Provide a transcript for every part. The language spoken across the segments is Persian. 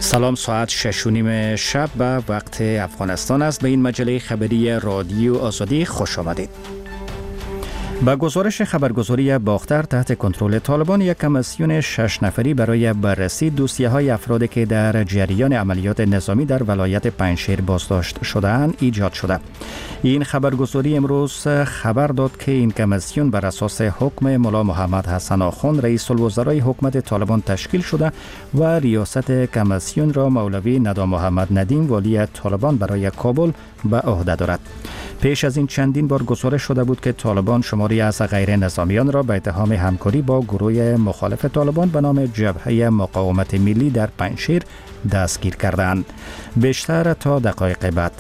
سلام، ساعت 6:30 شب به وقت افغانستان است. به این مجله خبری رادیو آزادی خوش آمدید. با گزارش خبرگزاری باختر تحت کنترل طالبان، یک کمیسیون 6 نفری برای بررسی دوسیه‌های افرادی که در جریان عملیات نظامی در ولایت پنجشیر بازداشت شده‌اند ایجاد شده. این خبرگزاری امروز خبر داد که این کمیسیون بر اساس حکم ملا محمد حسن آخوند رئیس الوزرای حکومت طالبان تشکیل شده و ریاست کمیسیون را مولوی ندا محمد ندیم والی طالبان برای کابل به عهده دارد. پیش از این چندین بار گزارش شده بود که طالبان شماری از غیر نظامیان را به اتهام همکاری با گروه مخالف طالبان به نام جبهه مقاومت ملی در پنجشیر دستگیر کردند. بیشتر تا دقایق بعد.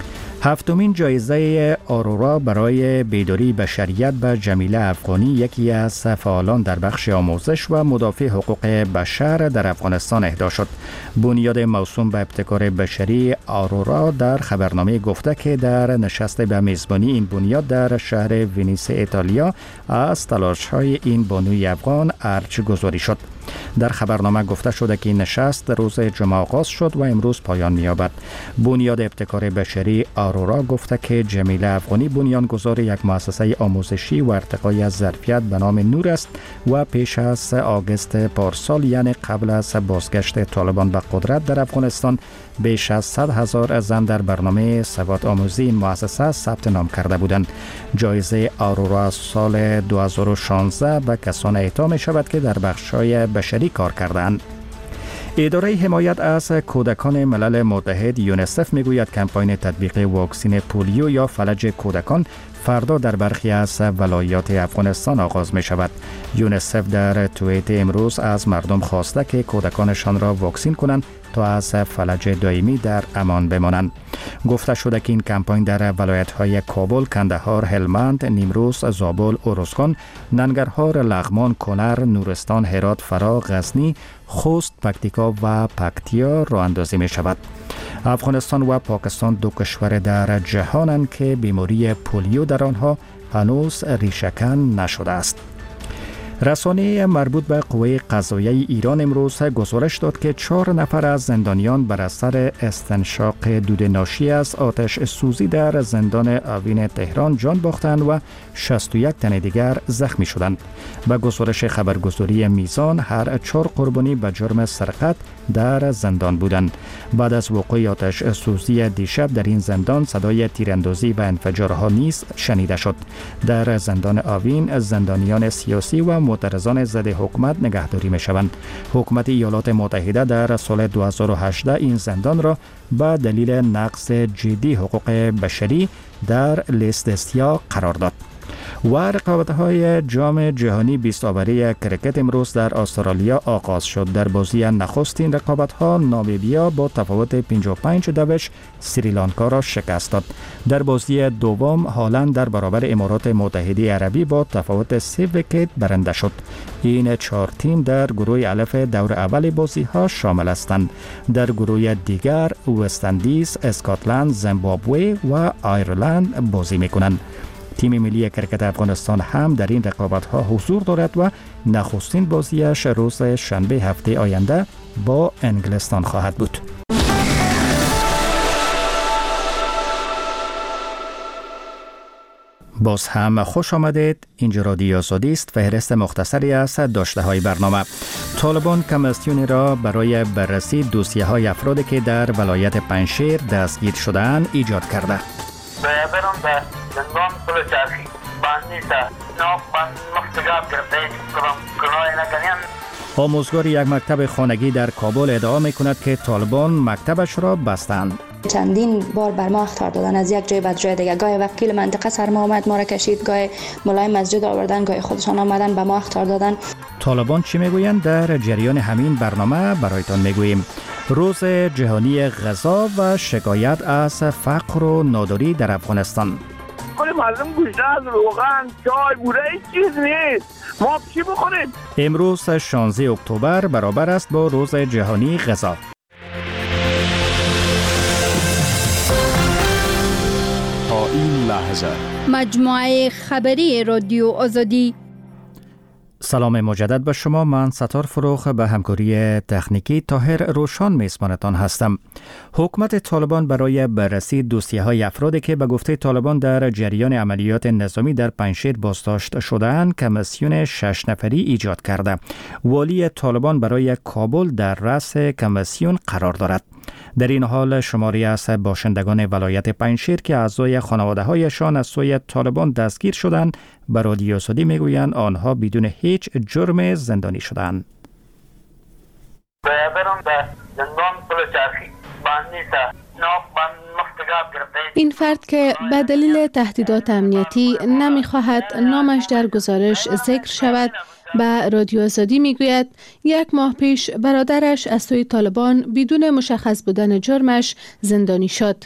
هفتمین جایزه آرورا برای بیداری بشریت به جمیله افغانی، یکی از فعالان در بخش آموزش و مدافع حقوق بشر در افغانستان اهدا شد. بنیاد موسوم به ابتکار بشری آرورا در خبرنامه گفته که در نشست به میزبانی این بنیاد در شهر ونیس ایتالیا از تلاش‌های این بانوی افغان ارج گذاری شد. در خبرنامه گفته شده که این نشست روز جمعه آغاز شد و امروز پایان می‌یابد. بنیاد ابتکار بشری آرورا گفته که جمیله افغانی بنیانگذار یک مؤسسه آموزشی و ارتقای ظرفیت به نام نور است و پیش از آگوست پارسال، یعنی قبل از بازگشت طالبان به قدرت در افغانستان، بیش از 100,000 زن در برنامه سواد آموزی این مؤسسه ثبت نام کرده بودند. جایزه آرورا سال 2016 به کسان اعطا می شود که در بخش‌های بشری کار کردند. اداره حمایت از کودکان ملل متحد یونیسف میگوید کمپاین تطبیق واکسن پولیو یا فلج کودکان فردا در برخی از ولایات افغانستان آغاز می شود. یونیسف در توییت امروز از مردم خواسته که کودکانشان را واکسین کنند تا از فلج دائمی در امان بمانند. گفته شده که این کمپاین در ولایت‌های کابل، کندهار، هلمند، نیمروز، زابل، اروزگان، ننگرهار، لغمان، کنر، نورستان، هرات، فرا، غزنی، خوست، پکتیکا و پکتیا راه اندازی می شود. افغانستان و پاکستان دو کشور در جهانند که بیماری پولیو در آنها هنوز ریشه‌کن نشده است. رسانه مربوط به قوه قضاییه ایران امروز گزارش داد که 4 نفر از زندانیان بر اثر استنشاق دود ناشی از آتش سوزی در زندان اوین تهران جان باختند و 61 تن دیگر زخمی شدند. به گزارش خبرگزاری میزان، هر 4 قربانی به جرم سرقت در زندان بودند. بعد از وقوع آتش سوزی دیشب در این زندان صدای تیراندازی و انفجارها نیز شنیده شد. در زندان اوین زندانیان سیاسی و معترضان ضد حکومت نگهداری می شوند. حکومت ایالات متحده در سال 2018 این زندان را به دلیل نقض جدی حقوق بشری در لیست سیاه قرار داد. و رقابت‌های جام جهانی 20 اوری کرکت امروز در استرالیا آغاز شد. در بازی نخست این رقابت‌ها نامیبیا با تفاوت 55 سریلانکا را شکست داد. در بازی دوم هالند در برابر امارات متحده عربی با تفاوت 3 ویکت برنده شد. این 4 تیم در گروه الف دور اول بازی‌ها شامل هستند. در گروه دیگر وست اندیز، اسکاتلند، زیمبابوه و آیرلند بازی می‌کنند. تیم ملی کرکت افغانستان هم در این رقابت‌ها حضور دارد و نخستین بازیش روز شنبه هفته آینده با انگلستان خواهد بود. باز هم خوش آمدید. اینجا رادیو آزادی است. فهرست مختصری از داشته‌های برنامه. طالبان کمیسیونی را برای بررسی دوسیه‌های افرادی که در ولایت پنجشیر دستگیر شده‌اند ایجاد کرده. برم به زندان پل چرخی باندیسته ناف بند مختجاب کرده کنای نکنیم. آموزگار یک مکتب خانگی در کابل ادعا می‌کند که طالبان مکتبش را بستند. چندین بار بر ما اخطار دادن از یک جای به جای دیگه. گاهی وکیل منطقه سر ما آمد ما را کشید، گاهی ملای مسجد آوردن، گاهی خودشان آمدن به ما اخطار دادن. طالبان چی میگویند در جریان همین برنامه برایتان میگوییم. روز جهانی غذا و شکایت از فقر و ناداری در افغانستان. مردم گوشت از روغن، چای، بوره هیچ چیز نیست. ما چی بخوریم؟ امروز 16 اکتبر برابر است با روز جهانی غذا. تا این لحظه مجموعه خبری رادیو آزادی سلام مجدد به شما. من ستار فروخ به همکاری تکنیکی طاهر روشان میزبانتان هستم. حکومت طالبان برای بررسی دوسیه‌های افرادی که به گفته طالبان در جریان عملیات نظامی در پنجشیر بازداشت شده‌اند کمیسیون 6 نفری ایجاد کرده. والی طالبان برای کابل در رأس کمیسیون قرار دارد. در این حال شماری از باشندگان ولایت پنجشیر که اعضای خانواده‌هایشان از سوی طالبان دستگیر شدند به رادیو سعودی میگویند آنها بدون هیچ جرم زندانی شدند. این فرد که به دلیل تهدیدات امنیتی نمی‌خواهد نامش در گزارش ذکر شود به رادیو آزادی میگوید 1 ماه پیش برادرش از سوی طالبان بدون مشخص بودن جرمش زندانی شد.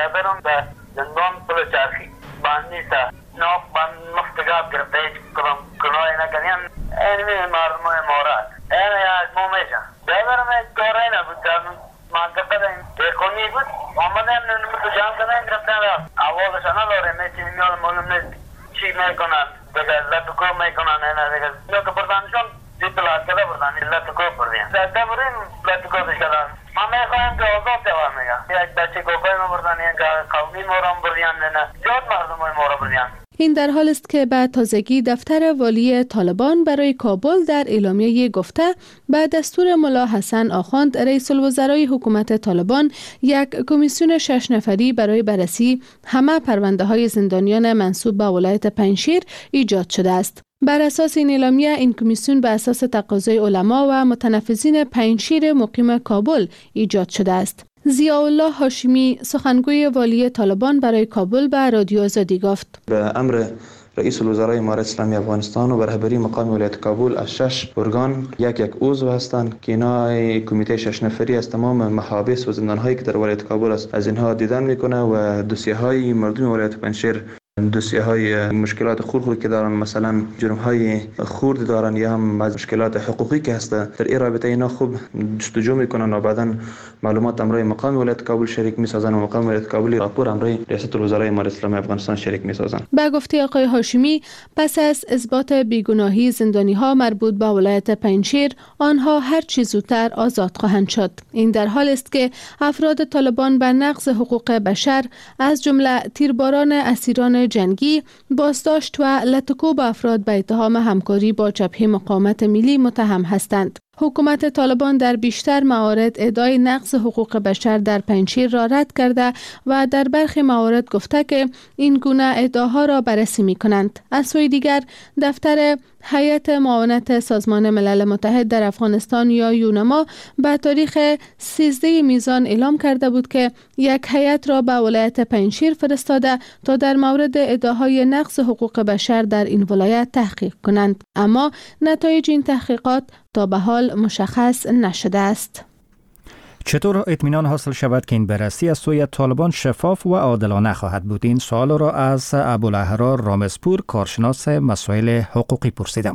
این در حال است که به تازگی دفتر والی طالبان برای کابل در اعلامیه گفته به دستور ملا حسن آخوند رئیس الوزرای حکومت طالبان 1 کمیسیون 6 نفری برای بررسی همه پرونده های زندانیان منسوب به ولایت پنجشیر ایجاد شده است. بر اساس این اعلامیه این کمیسیون به اساس تقاضای علما و متنفذین پنجشیر مقیم کابل ایجاد شده است. ضیاءالله هاشمی سخنگوی والی طالبان برای کابل به رادیو آزادی گفت به امر رئیس الوزرای امارت اسلامی افغانستان و به رهبری مقام ولایت کابل از 6 ارگان یک عضو هستند که اینا کمیته 6 نفری از تمام محابس و زندان‌هایی که در ولایت کابل است از اینها دیدن میکنه و دوسیه‌های مردم ولایت پنجشیر دوسیه‌های مشکلات خردی که دارن، مثلا جرم‌های خرد دارن یا هم مشکلات حقوقی که هست، در این رابطه اینا خوب جستجو میکنن و بعداً معلومات امرای مقام ولایت کابل شریک میسازن و مقام ولایت کابل راپور امرای ریاست الوزرای امارت اسلامی افغانستان شریک میسازن. به گفته آقای هاشمی پس از اثبات بیگناهی زندانی‌ها مربوط به ولایت پنجشیر آنها هر چه زودتر آزاد خواهند شد. این در حال است که افراد طالبان به نقض حقوق بشر از جمله تیرباران اسیران جنگی، بازداشت و لطکوب افراد به اتهام همکاری با جبهه مقاومت ملی متهم هستند. حکومت طالبان در بیشتر موارد ادعای نقض حقوق بشر در پنجشیر را رد کرده و در برخی موارد گفته که این گونه ادعاها را بررسی می کنند. از سوی دیگر دفتر هیئت معاونت سازمان ملل متحد در افغانستان یا یونما به تاریخ 13 میزان اعلام کرده بود که یک هیئت را به ولایت پنجشیر فرستاده تا در مورد ادعاهای نقض حقوق بشر در این ولایت تحقیق کنند، اما نتایج این تحقیقات تا به حال مشخص نشده است. چطور اطمینان حاصل شود که این بررسی از سوی طالبان شفاف و عادلانه خواهد بود؟ این سوال را از ابوالاحرار رامزپور کارشناس مسائل حقوقی پرسیدم.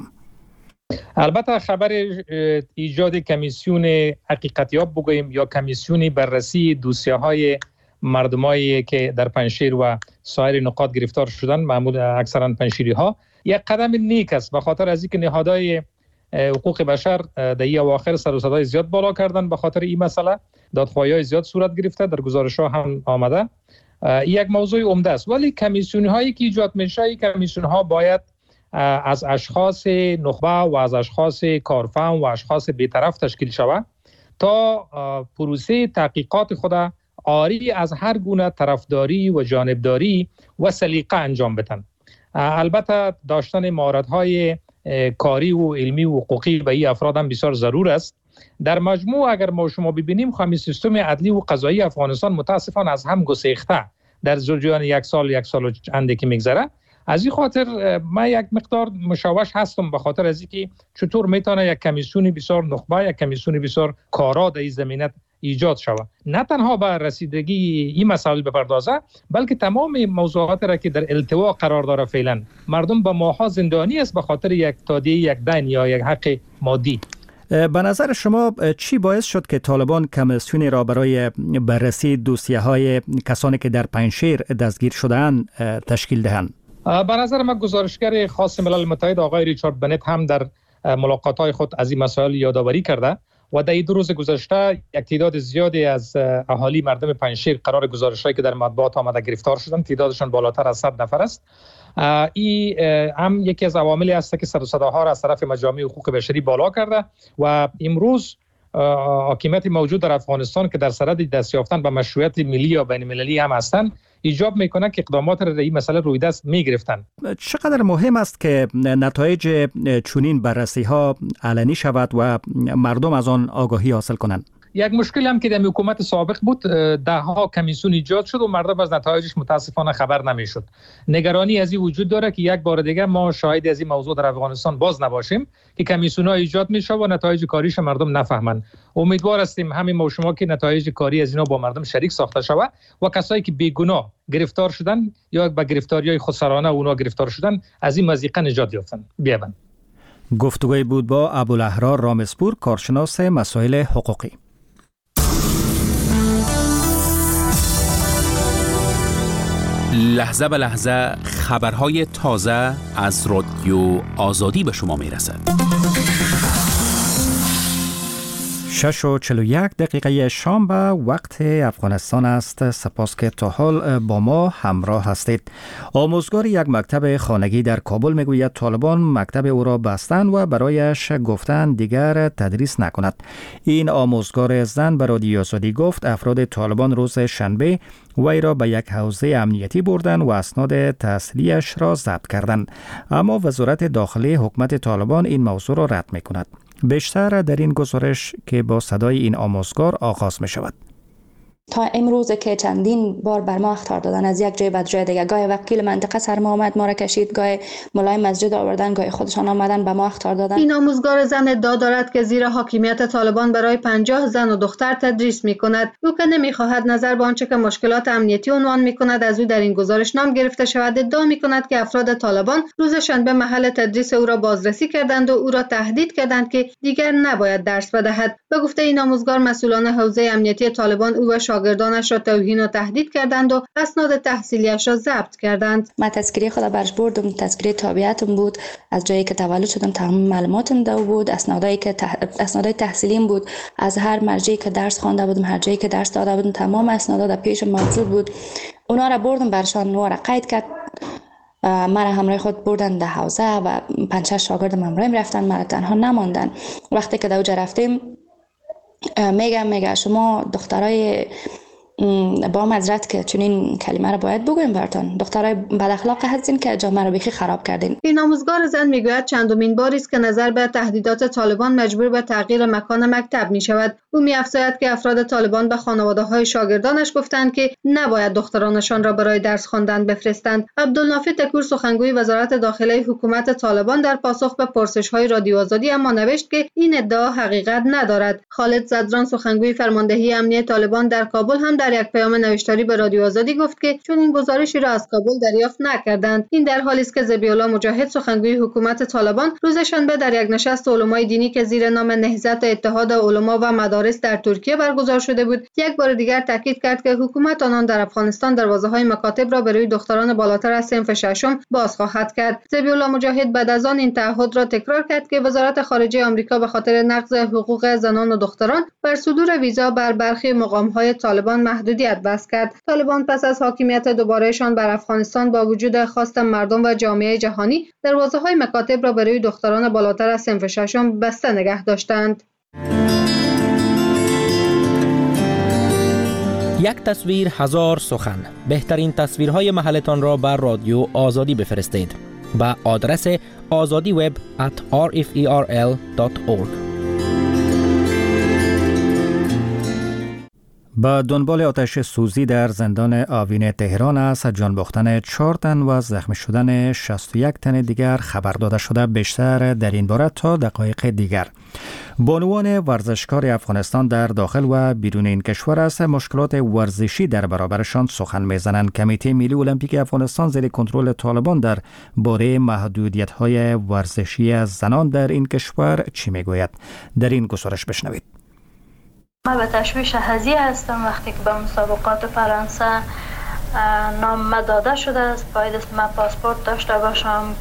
البته خبر ایجاد کمیسیون حقیقتیاب بگوییم یا کمیسیون بررسی دوسیه‌های مردمایی که در پنجشیر و سایر نقاط گرفتار شدن، معمولا اکثرا پنجشیری‌ها، یک قدم نیک است، به خاطر از اینکه نهادهای حقوق بشر در این اواخر سر و صدای زیاد بالا کردن. به خاطر این مسئله دادخواهی‌های زیاد صورت گرفته، در گزارش‌ها هم آمده. یک موضوع عمده است، ولی کمیسیون‌هایی که ایجاد میشه، این کمیسیون‌ها باید از اشخاص نخبه و از اشخاص کارفهم و اشخاص بی‌طرف تشکیل شود تا پروسه تحقیقات خود عاری از هر گونه طرفداری و جانبداری و سلیقه انجام بدن. البته داشتن مهارت‌های کاری و علمی و حقوقی به این افراد هم بسیار ضرور است. در مجموع اگر ما شما ببینیم خامی سیستم عدلی و قضایی افغانستان متاسفانه از هم گسیخته در جریان یک سال و چندی که میگذره. از این خاطر من یک مقدار مشوش هستم به خاطر از اینکه چطور میتونه یک کمیسیون بسیار نخبه، یک کمیسیون بسیار کارا در این زمینه ایجاد شود، نه تنها به رسیدگی این مسائل بپردازه، بلکه تمام موضوعات را که در التوا قرار داره فعلا مردم به ماها زندانی است به خاطر یک تادیه یک دین یا یک حق مادی. به نظر شما چی باعث شد که طالبان کمیسیونی را برای بررسی دوسیه‌های کسانی که در پنجشیر دستگیر شده‌اند تشکیل دهند؟ به نظر من گزارشگر خاص ملل متحد آقای ریچارد بنت هم در ملاقات‌های خود از این مسائل یادآوری کرده و در این 2 روز گذشته یک تعداد زیادی از اهالی مردم پنجشیر قرار گزارش‌هایی که در مطبوعات آمده گرفتار شدن، تعدادشان بالاتر از 100 نفر است. این هم یکی از عواملی است که صداها را از طرف مجامع حقوق بشری بالا کرده و امروز حاکمیت موجود در افغانستان که در صدد دست یافتن به مشروعیت ملی یا بین المللی هم هستند ایجاب میکنه که اقدامات را در این مسئله روی دست میگرفتن. چقدر مهم است که نتایج چنین بررسی ها علنی شود و مردم از آن آگاهی حاصل کنند؟ یک مشکل هم که در حکومت سابق بود، 10 کمیسیون ایجاد شد و مردم از نتایجش متاسفانه خبر نمیشد. نگرانی از این وجود داره که یک بار دیگه ما شاهد از این موضوع در افغانستان باز نباشیم که کمیسیون ها ایجاد میشه و نتایج کاریش مردم نفهمند. امیدوار هستیم همین ما شما که نتایج کاری از اینا با مردم شریک ساخته شود و کسایی که بیگناه گرفتار شدن یا به گرفتاری‌های خسرانه اونا گرفتار شدن از این مضیقه نجات یافتن. بیابند. گفتگوی بود با ابوالاحرار رامسپور، کارشناس مسائل حقوقی. لحظه به لحظه خبرهای تازه از رادیو آزادی به شما میرسد. 6:41 شام به وقت افغانستان است. سپاس که تا حال با ما همراه هستید. آموزگار یک مکتب خانگی در کابل میگوید طالبان مکتب او را بستند و برایش گفتند دیگر تدریس نکند. این آموزگار زن به رادیو آزادی گفت افراد طالبان روز شنبه وی را به یک حوزه امنیتی بردند و اسناد تحصیلیش را ضبط کردند. اما وزارت داخلی حکومت طالبان این موضوع را رد میکند. بیشتر در این گزارش که با صدای این آموزگار آغاز می شود. تا امروز که چندین بار بر ما اخطار دادن از یک جای به جای دیگه، گاهی وکیل منطقه سر ما آمد ما را کشید، گاهی ملای مسجد آوردن، گاهی خودشان آمدن به ما اخطار دادن. این آموزگار زن ادعا دارد که زیر حاکمیت طالبان برای 50 زن و دختر تدریس می کند. او که نمی خواهد نظر به آنچه که مشکلات امنیتی عنوان می کند از او در این گزارش نام گرفته شود، ادعا می کند که افراد طالبان روز شنبه محل تدریس او را بازرسی کردند و او را تهدید کردند که دیگر نباید درس بدهد. به گفته این آموزگار مسئولان حوزه امنیتی طالبان او و شاگردانش را توهین و تهدید کردند و اسناد تحصیلیش را ضبط کردند. من تذکره خود برش بردم، تذکره تابعیتم بود، از جایی که تولد شدم تمام معلوماتم دو بود، اسنادای تحصیلیم بود، از هر مرجعی که درس خوانده بودم، هر جایی که درس داده بودم تمام اسنادا در پیشم موجود بود. اونا را بردم برشان و را قید کرد. مرا همراه خود بردن در حوزه و 5-6 شاگردم همراهم رفتن، مرا تنها نماندن. وقتی که دوجه رفتیم میگه شما دخترای با معذرت که چون این کلمه رو باید بگویم براتون، دخترای بد اخلاق هستین که جامعه رو بیخی خراب کردین. این آموزگار زن میگوید چندمین باری است که نظر به تهدیدات طالبان مجبور به تغییر مکان مکتب می شود. او می‌افزاید که افراد طالبان به خانواده‌های شاگردانش گفتند که نباید دخترانشان را برای درس خواندن بفرستند. عبدالنافع تکور سخنگوی وزارت داخلی حکومت طالبان در پاسخ به پرسش‌های رادیو آزادی اما نوشت که این ادعا حقیقت ندارد. خالد زدران سخنگوی فرماندهی امنیت طالبان در کابل هم در یک پیام نوشتاری به رادیو آزادی گفت که چون این گزارشی را از کابل دریافت نکردند. این در حالی است که ذبیح‌الله مجاهد سخنگوی حکومت طالبان روز شنبه در یک نشست علمای دینی که زیر نام نهضت اتحاد علما و مدارس در ترکیه برگزار شده بود، یک بار دیگر تاکید کرد که حکومت آنان در افغانستان دروازه‌های مکاتب را برای دختران بالاتر از صنف ششم باز خواهد کرد. ذبیح‌الله مجاهد بعد از آن این تعهد را تکرار کرد که وزارت خارجه آمریکا به خاطر نقض حقوق زنان و دختران بر صدور ویزا بر برخی مقام‌های طالبان محدودیت بس کرد. طالبان پس از حاکمیت دوبارهشان بر افغانستان با وجود خواست مردم و جامعه جهانی دروازه‌های مکاتب را برای دختران بالاتر از صنف ششم بسته نگه داشتند. یک تصویر هزار سخن. بهترین تصویرهای محلتان را بر رادیو آزادی بفرستید به آدرس azadiweb@rferl.org. با دنبال آتش سوزی در زندان آوین تهران است جان باختن 4 تن و زخمی شدن 61 تن دیگر خبر داده شده. بیشتر در این باره تا دقایق دیگر. بانوان ورزشکار افغانستان در داخل و بیرون این کشور است مشکلات ورزشی در برابرشان سخن میزنند. کمیته ملی المپیک افغانستان زیر کنترل طالبان در باره محدودیت‌های ورزشی از زنان در این کشور چی میگوید؟ در این گزارش بشنوید. من به تشویش هزی هستم وقتی که به مسابقات فرانسه نام داده شده است. باید من پاسپورت داشته باشم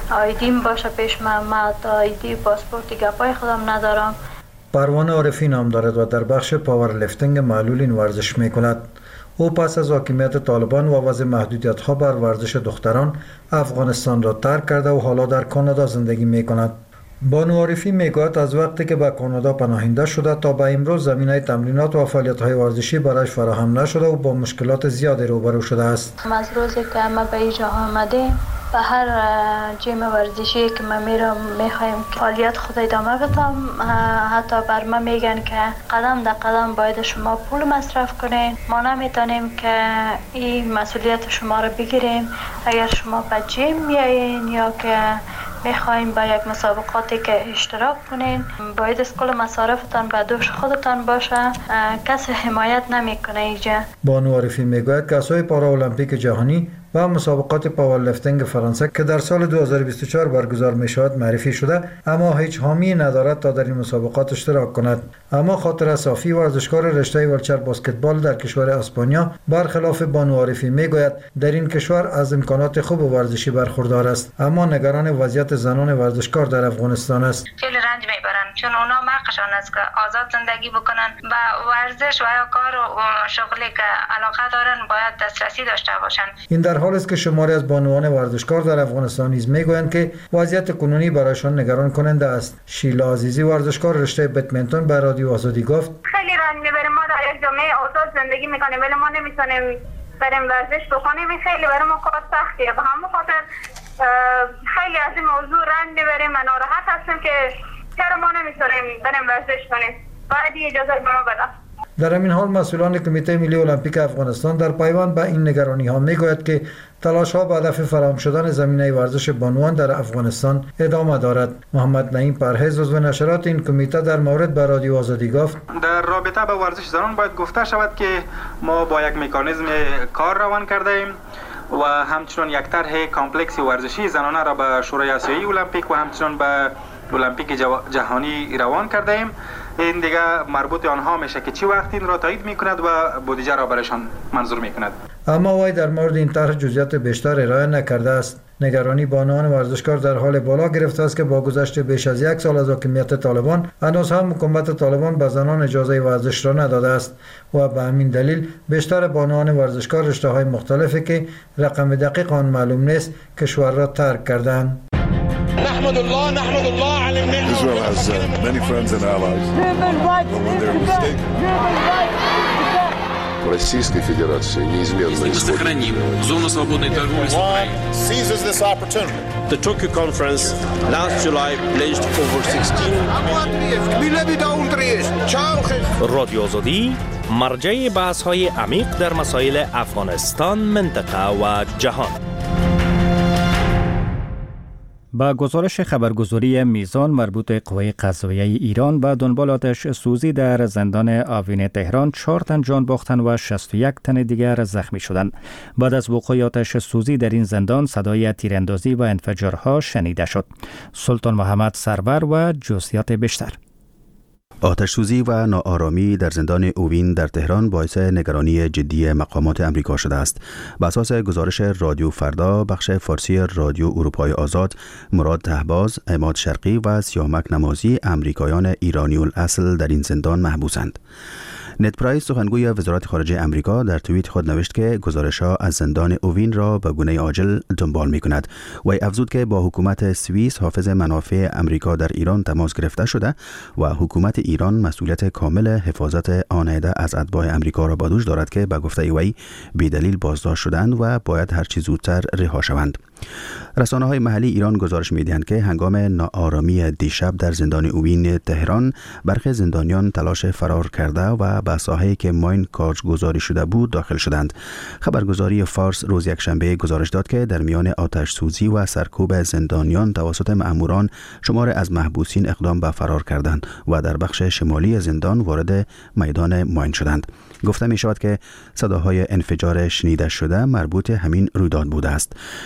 آیدیم باشه پیش من آیدی پاسپورت گپای خودم ندارم. پروانه عارفی نام دارد و در بخش پاورلیفتینگ معلولین ورزش می کند. او پس از حاکمیت طالبان و وضع محدودیت‌ها بر ورزش دختران افغانستان را ترک کرده و حالا در کانادا زندگی می کند. بانو عارفی میگوید از وقتی که به کانادا پناهنده شده تا به امروز زمینه تمرینات و فعالیت‌های ورزشی برایش فراهم نشده و با مشکلات زیادی روبرو شده است. از روزی که ما به اینجا آمدیم به هر جیم ورزشی که ما میخوایم فعالیت خود ادامه بدم، حتی بر ما میگن که قدم در قدم باید شما پول مصرف کنین، ما نمیتونیم که این مسئولیت شما رو بگیریم. اگر شما به جیم میایین یا که میخوایم با یک مسابقاتی که اشتراک کنین، باید از کل مصارفتان به دوش خودتان باشه، کسی حمایت نمیکنه اینجا. بانو عارفی میگوید که اسای پارالمپیک جهانی و مسابقات پاورلیفتینگ فرانسه که در سال 2024 برگزار می شود معرفی شده، اما هیچ حامی ندارد تا در این مسابقات اشتراک کند. اما خاطر صافی ورزشکار رشته ولچر بسکتبال در کشور اسپانیا برخلاف بانو عارفی میگوید در این کشور از امکانات خوب ورزشی برخوردار است، اما نگران وضعیت زنان ورزشکار در افغانستان است. خیلی رنج میبرن چون اونا حقشان است که آزاد زندگی بکنن، با ورزش و کار و شغلی که علاقه دارن باید دسترسی داشته باشن. این در حال است که شماری از بانوان ورزشکار در افغانستان نیز میگویند که وضعیت کنونی برایشان نگران کننده است. شیلا عزیزی ورزشکار رشته بدمنتون به رادیو آزادی گفت خیلی رنج میبریم، ما در یک جامعه آزاد زندگی میکنیم ولی ما نمیتونیم بریم ورزش بکنیم. خیلی برای ما کار سختیه، به همون خاطر خیلی از این موضوع رنج میبریم و ناراحت هستیم که چرا ما نمیتونیم بریم ورزش کنیم، باید اجازه به ما بدن. در همین حال مسئولان کمیته ملی المپیک افغانستان در پیوند به این نگرانی ها میگوید که تلاش ها به هدف فراهم شدن زمینه ورزش بانوان در افغانستان ادامه دارد. محمد نعیم پرهیز عضو نشرات این کمیته در مورد به رادیو آزادی گفت در رابطه با ورزش زنان باید گفته شود که ما با یک مکانیزم کار روان کرده ایم و همچنین یک طرح کامپلکس ورزشی زنانه را به شورای آسیایی المپیک و همچنین به المپیک جهانی روان کرده ایم. این دیگه مربوط آنها میشه که چی وقت این را تایید میکند و بودجه را برایشان منظور میکند. اما وی در مورد این طرح جزئیات بیشتر ارائه نکرده است. نگرانی بانوان ورزشکار در حال بالا گرفته است که با گذشت بیش از یک سال از حاکمیت طالبان هنوز هم حکومت طالبان به زنان اجازه ورزش را نداده است و به همین دلیل بیشتر بانوان ورزشکار رشته‌های مختلفی که رقم دقیق آن معلوم نیست کشور را ترک کردند. نحمد الله على النعمة. Israel has many friends and allies. When they're mistaken. Российской Федерации неизменно сохраним зону свободной торговли с Украиной. Seizes this opportunity. The Tokyo conference last July pledged over 16 رادیو آزادی مرجع بحث‌های عمیق در مسائل افغانستان، منطقه و جهان. با گزارش خبرگزاری میزان مربوط به قوه قضاییه ایران به دنبال آتش سوزی در زندان آوین تهران 4 تن جان باختند و 61 تن دیگر زخمی شدند. بعد از وقوع آتش سوزی در این زندان صدای تیراندازی و انفجارها شنیده شد. سلطان محمد سرور و جزئیات بیشتر. آتش سوزی و ناآرامی در زندان اوین در تهران باعث نگرانی جدی مقامات امریکا شده است. بر اساس گزارش رادیو فردا بخش فارسی رادیو اروپای آزاد، مراد طهباز، عماد شرقی و سیامک نمازی امریکایان ایرانی الاصل در این زندان محبوسند. نت پرایس سخنگوی وزارت خارجه امریکا در توییت خود نوشت که گزارش‌ها از زندان اوین را به گونه عاجل دنبال می‌کند و افزود که با حکومت سوئیس حافظ منافع امریکا در ایران تماس گرفته شده و حکومت ایران مسئولیت کامل حفاظت آن عده از اتباع امریکا را به دوش دارد که به گفته وی بی‌دلیل بازداشت شدند و باید هر چه زودتر رها شوند. رسانه‌های محلی ایران گزارش می‌دهند که هنگام ناآرامی دیشب در زندان اوین تهران برخی زندانیان تلاش فرار کرده و به ساحه‌ای که ماین کارگزاری شده بود داخل شدند. خبرگزاری فارس روز یکشنبه گزارش داد که در میان آتش سوزی و سرکوب زندانیان توسط مأموران شمار از محبوسین اقدام به فرار کردند و در بخش شمالی زندان وارد میدان ماین شدند. گفته می شود که صداهای انفجار شنیده شده مربوط همین رویداد بوده است. شامل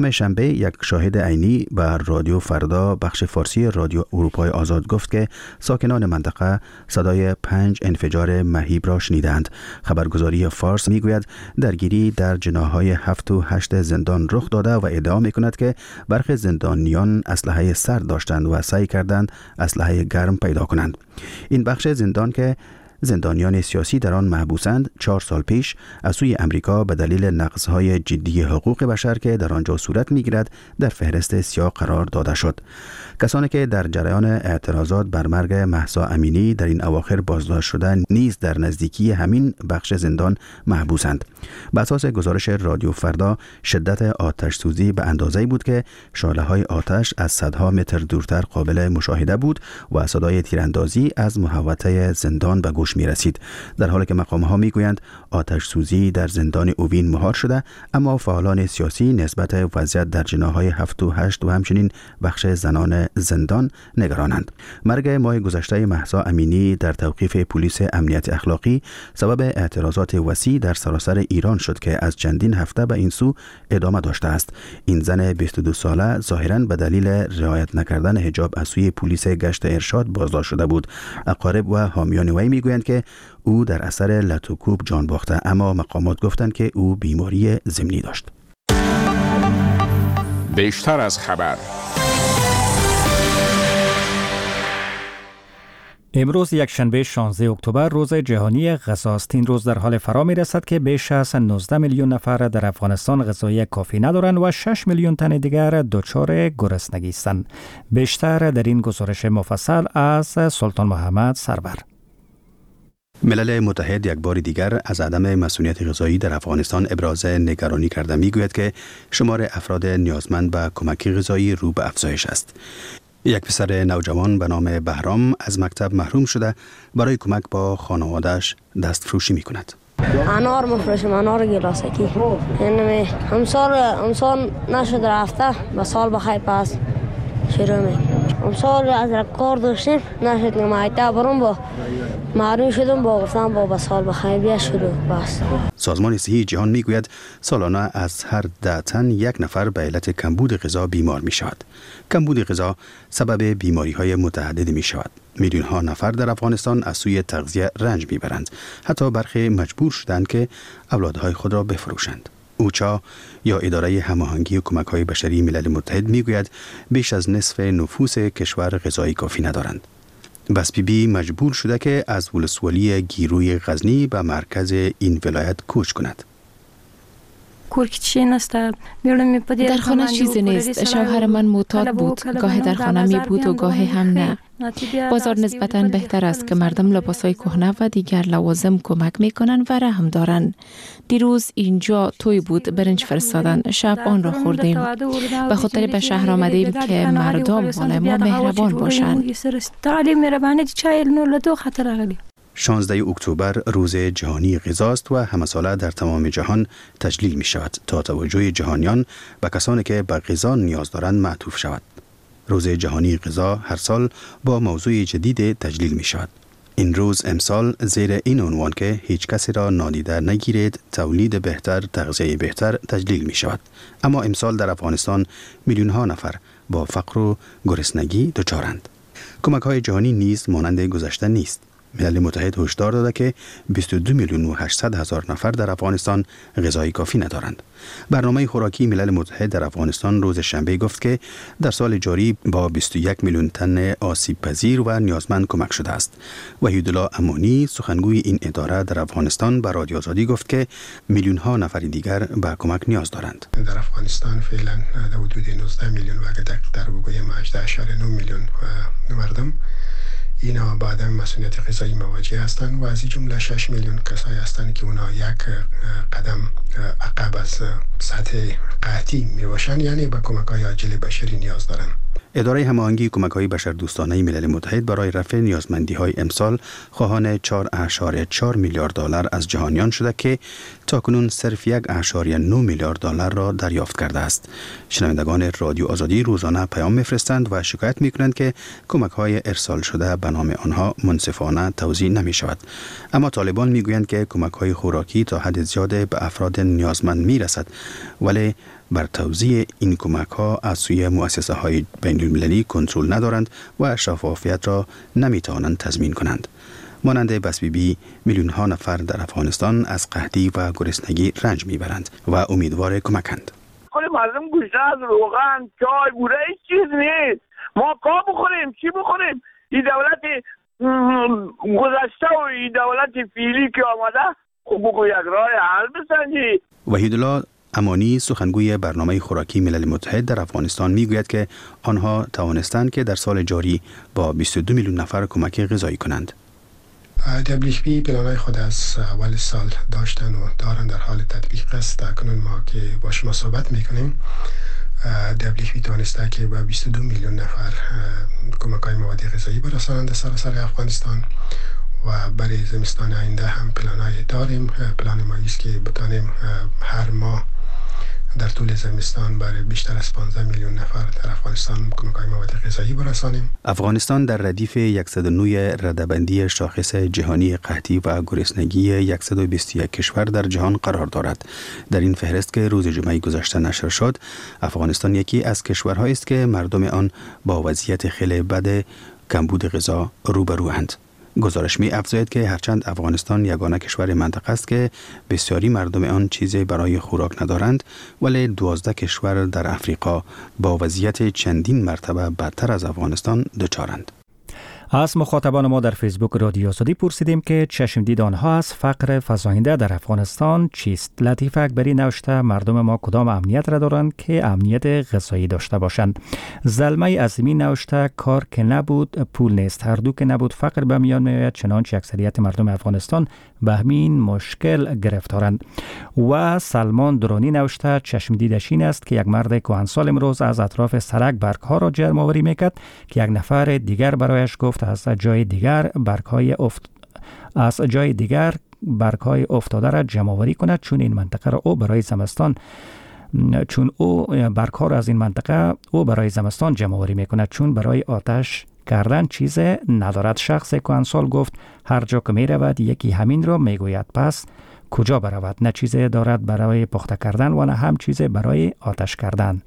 روز شنبه یک شاهد عینی به رادیو فردا بخش فارسی رادیو اروپای آزاد گفت که ساکنان منطقه صدای 5 انفجار مهیب را شنیدند. خبرگزاری فارس میگوید درگیری در جناح‌های 7 و 8 زندان رخ داده و ادعا میکند که برخی زندانیان اسلحه سرد داشتند و سعی کردند اسلحه گرم پیدا کنند. این بخش زندان که زندانیان سیاسی در آن محبوسند 4 سال پیش از سوی امریکا به دلیل نقض‌های جدی حقوق بشر که در آنجا صورت می‌گیرد در فهرست سیاه قرار داده شد. کسانی که در جریان اعتراضات بر مرگ مهسا امینی در این اواخر بازداشت شده نیز در نزدیکی همین بخش زندان محبوسند. بر اساس گزارش رادیو فردا شدت آتش سوزی به اندازه‌ای بود که شعله‌های آتش از صدها متر دورتر قابل مشاهده بود و صدای تیراندازی از محوطه زندان به گوش می رسید. در حالی که مقام‌ها میگویند آتش سوزی در زندان اوین مهار شده، اما فعالان سیاسی نسبت وضعیت در جناح‌های 7 و 8 و همچنین بخش زنان زندان نگرانند. مرگ ماه گذشته مهسا امینی در توقیف پلیس امنیت اخلاقی سبب اعتراضات وسیع در سراسر ایران شد که از چندین هفته به این سو ادامه داشته است. این زن 22 ساله ظاهراً به دلیل رعایت نکردن حجاب از سوی پلیس گشت ارشاد بازداشت شده بود. اقارب و حامیان وی میگویند که او در اثر لت و کوب جان باخته، اما مقامات گفتند که او بیماری ضمنی داشت. بیشتر از خبر. امروز یک شنبه 16 اکتبر روز جهانی غذا است. این روز در حال فرا می رسد که بیش از 19 میلیون نفر در افغانستان غذای کافی ندارند و 6 میلیون تن دیگر دچار گرسنگی هستند. بیشتر در این گزارش مفصل از سلطان محمد سرور. ملل متحد یک بار دیگر از عدم مسئولیت غذایی در افغانستان ابراز نگرانی کرده میگوید که شمار افراد نیازمند به کمک غذایی رو به افزایش است. یک پسر نوجوان به نام بهرام از مکتب محروم شده برای کمک با خانواده‌اش دستفروشی می کند. انار مفروشم، انار گلاسکی. یعنی امسال نشد رفته با سال بخیر پس شروع می. امسال از کار داشتیم نشد که مایتا برم با معلوم شدم با گفتم با سال بخیر بیا شروع بس. سازمان صحی جهان میگوید سالانه از هر 10 تن یک نفر به علت کمبود غذا بیمار می شود. کمبود غذا سبب بیماری های متعددی می شود. میلیون ها نفر در افغانستان از سوی تغذیه رنج می برند. حتی برخی مجبور شدند که اولادهای خود را بفروشند. اوچا یا اداره هماهنگی و کمک‌های بشری ملل متحد میگوید بیش از نصف نفوس کشور غذای کافی ندارند. بس بی مجبور شده که از ولسوالی گیروی غزنی به مرکز این ولایت کوچ کند. در خانه چیزی نیست. شوهر من معتاد بود. گاه در خانه می بود و گاه هم نه. بازار نسبتاً بهتر است که مردم لباسای کهنه و دیگر لوازم کمک می کنند و رحم دارند. دیروز اینجا توی بود، برنج فرستادن. شب آن را خوردیم. به خاطر به شهر آمدیم که مردم مال ما مهربان باشند. 16 اکتبر روز جهانی غذا است و همه ساله در تمام جهان تجلیل می شود تا توجه جهانیان به کسانی که به غذا نیاز دارند معطوف شود. روز جهانی غذا هر سال با موضوع جدید تجلیل می شود. این روز امسال زیر این عنوان که هیچ کسی را نادیده نگیرید، تولید بهتر، تغذیه بهتر تجلیل می شود. اما امسال در افغانستان میلیون ها نفر با فقر و گرسنگی دچارند. کمک های جهانی نیز مانند گذشته نیست. ملل متحد هشدار داده که 22 میلیون و 800 هزار نفر در افغانستان غذای کافی ندارند. برنامه خوراکی ملل متحد در افغانستان روز شنبه گفت که در سال جاری با 21 میلیون تن آسیب پذیر و نیازمند کمک شده است. وحیدالله امانی سخنگوی این اداره در افغانستان به رادیو آزادی گفت که میلیون ها نفر دیگر به کمک نیاز دارند. در افغانستان فعلا در حدود 19 میلیون و در بگویم 18.9 میلیون مردم اینا با عدم مسئولیت غذایی مواجه هستند و از این جمله 6 میلیون کسایی هستند که اونا یک قدم عقب از سطح قحطی می باشند، یعنی به کمک‌های عاجل بشری نیاز دارند. اداره هماهنگی کمک‌های بشردوستانه ملل متحد برای رفع نیازمندی‌های امسال خواهان 4.4 میلیارد دلار از جهانیان شده که تاکنون صرف 1.9 میلیارد دلار را دریافت کرده است. شنوندگان رادیو آزادی روزانه پیام می‌فرستند و شکایت می‌کنند که کمک‌های ارسال شده به نام آنها منصفانه توزیع نمی‌شود. اما طالبان می‌گویند که کمک‌های خوراکی تا حد زیاد به افراد نیازمند می‌رسد، ولی بر توزیع این کمک ها از سوی مؤسسه های بین المللی کنترل ندارند و شفافیت را نمی توانند تضمین کنند. مانند بسبیبی میلیون ها نفر در افغانستان از قحطی و گرسنگی رنج میبرند و امیدوار کمکند. مردم گوشته از روغن، چای، بوره هیچ چیز نیست. ما کا بخوریم، چی بخوریم؟ این دولت گذشته و این دولت فعلی که آمده خب یک راه حل بسنجید. وحیدالله امانی سخنگوی برنامه خوراکی ملل متحد در افغانستان میگوید که آنها توانستند که در سال جاری با 22 میلیون نفر کمک غذایی کنند. WFP پلانای خود از اول سال داشتن و دارن در حال تطبیق است. اکنون ما که با شما صحبت میکنیم WFP توانسته که با 22 میلیون نفر کمک‌های مواد غذایی برسانند سراسر افغانستان و برای زمستان آینده هم پلانای داریم. پلان ما است که بتانیم هر ماه در طول زمستان برای بیشتر از 15 میلیون نفر در افغانستان کمک‌های مواد غذایی برسانیم. افغانستان در ردیف 109 رده‌بندی شاخص جهانی قحطی و گرسنگی 121 کشور در جهان قرار دارد. در این فهرست که روز جمعه گذشته نشر شد، افغانستان یکی از کشورهایی است که مردم آن با وضعیت خیلی بد کمبود غذا روبروند. گزارش می افزاید که هرچند افغانستان یگانه کشور منطقه است که بسیاری مردم آن چیزی برای خوراک ندارند، ولی 12 کشور در افریقا با وضعیت چندین مرتبه بدتر از افغانستان دچارند. از مخاطبان ما در فیسبوک رادیو آزادی پرسیدیم که چشم دید آنها از فقر فزاینده در افغانستان چیست؟ لطیف اکبری نوشته مردم ما کدام امنیت را دارند که امنیت غذایی داشته باشند. زلمه عظیمی نوشته کار که نبود پول نیست، هر دو که نبود فقر به میان میآید، چنانچه اکثریت مردم افغانستان به همین مشکل گرفتارند. و سلمان درانی نوشته چشم دیدش این است که یک مرد کهنسال امروز از اطراف سرک برگ‌ها را جمع آوری میکرد که یک نفر دیگر برایش گفت از جای دیگر برگ‌های افتاده را جمع آوری کند، چون این منطقه را او برای زمستان از این منطقه او برای زمستان جمع آوری میکند، چون برای آتش کردن چیز ندارد. شخص کهنسال گفت هر جا که می رود یکی همین را می گوید، پس کجا برود؟ نه چیز دارد برای پخته کردن و نه هم چیز برای آتش کردن.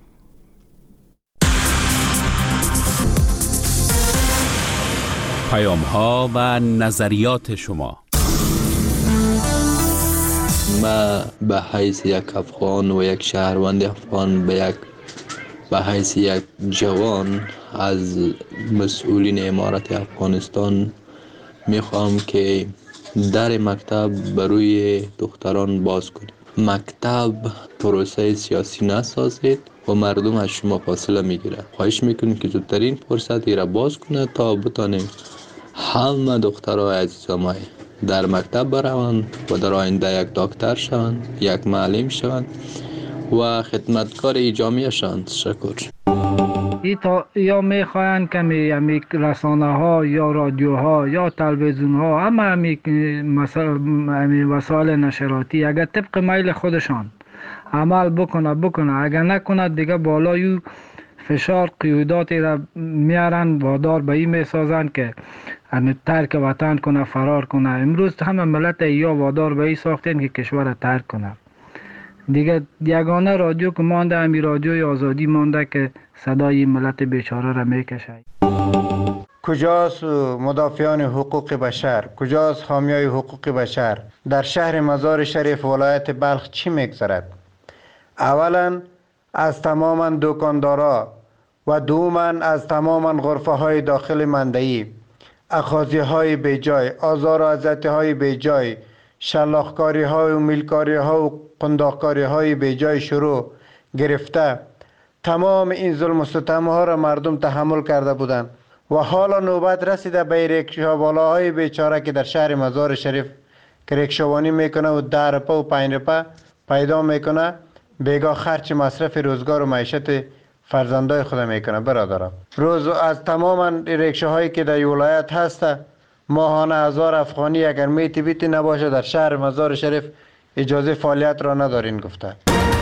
پیام ها و نظریات شما. ما به حیث یک افغان و یک شهروند افغان به حیث یک جوان از مسئولین امارت افغانستان میخوام که در مکتب بروی دختران باز کنید. مکتب پروسه سیاسی نسازید و مردم از شما فاصله میگیره. خواهش میکنید که زودترین فرصت را باز کنه تا بتانیم همه دخترای عزیزم در مکتب بروند و در آینده یک دکتر شوند، یک معلم شوند و خدمتکار جامعه شوند. تشکر. یا میخواین که می رسانه ها یا رادیو ها یا تلویزیون ها همه وسایل نشراتی اگر طبق میل خودشان عمل بکنه اگر نکنه دیگه بالای فشار قیوداتی را میارن وادار به این میسازن که ترک وطن کنه، فرار کنه. امروز همه ملت یا وادار به این ساختن که کشور را ترک کنه. دیگه یگانه رادیو که مانده همی رادیوی آزادی مانده که صدای ملت بیچاره را میکشه. کجاست مدافعان حقوق بشر؟ کجاست حامیای حقوق بشر؟ در شهر مزار شریف ولایت بلخ چی میگذرد؟ اولا از تماما دکاندارا و دوما از تماما غرفه های داخل مندهی اخاذی های بیجای، آزار و اذیت های بیجای، شلاخکاری های و میلکاری ها و قنداقکاری های بیجای شروع گرفته تمام این ظلم و ستم ها را مردم تحمل کرده بودند و حالا نوبت رسیده به ریکشاوالاهای بیچاره که در شهر مزار شریف که ریکشاوانی میکنه و 10 روپه و 5 روپه پیدا میکنه، بیگاه خرچ مصرف روزگار و معیشت فرزندای خود میکنه. برادرم روز از تمام ریکشاهایی که در ولایت هسته ماهانه 1000 افغانی اگر میتی بیتی نباشه در شهر مزار شریف اجازه فعالیت را ندارین گفته.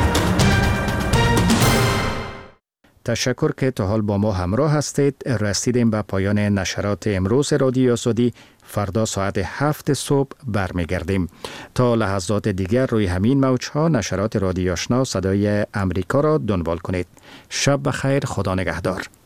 تشکر که تا حال با ما همراه هستید. رسیدیم به پایان نشرات امروز رادیو آزادی. فردا ساعت 7 صبح برمیگردیم. تا لحظات دیگر روی همین موج‌ها نشرات رادیو آشنا صدای امریکا را دنبال کنید. شب بخیر، خدا نگهدار.